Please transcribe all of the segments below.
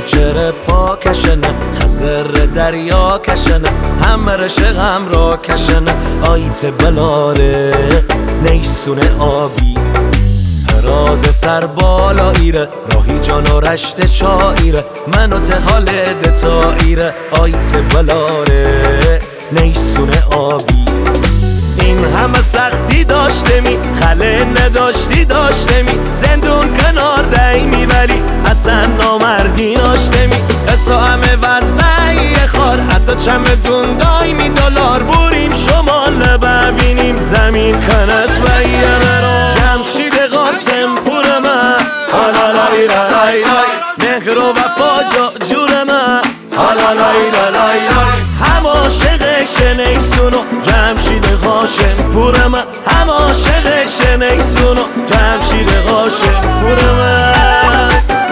کوچر پا کشنه خزر دریا کشنه همرش غم را کشنه آیت بلاره نیسونه آبی راز سر بالا ایره راهی جان و رشت شایره منو حال دتا ایره آیت بلاره نیسونه آبی این همه سختی داشته می خله نداشتی داشته می زندون کنار دایی ولی اصلا نامردی ناشته می اصلا همه وزمه خار حتی چمدون دایی می دلار بوریم شمال ببینیم زمین کنس و یه مرا جمشید قاسم پور من حالا لای لای لای مهر و وفا جور من حالا لای لای لای هم عاشق شنیسونو جمشید قاسم پور من هم عاشق شنیسونو جمشید قاسم پور من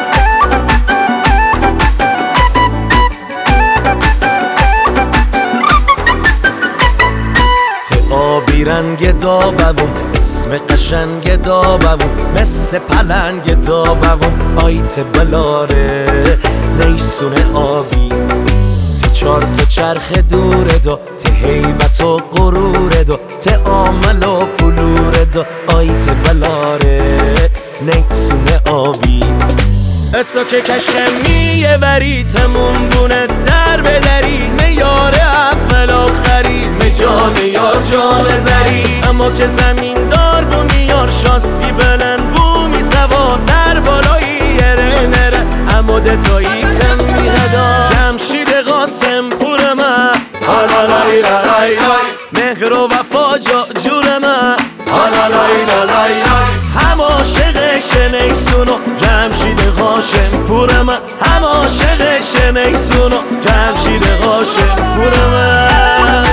آبی رنگ دابوم اسم قشنگ دابوم مثل پلنگ دابوم آیت بلاره نیسونه آبی ته چار تا چرخ دوره دا ته هیبت و غروره دا ته عامل و پلوره دا آیت بلاره نیسونه آبی اسا که کشمیه وری تمون بونه در بدری میاره اول آخری جان یار جان زری اما که زمین دار بو میار شاسی بلن بو می سوا سر بالایی یره نره اما دتایی کم می هدا جمشید قاسم پور من حالا لای لای لای مهر و وفا جور من حالا لای لای لای هم عاشق شنیسونو جمشید قاسم پور من هم عاشق شنیسونو جمشید قاسم پور من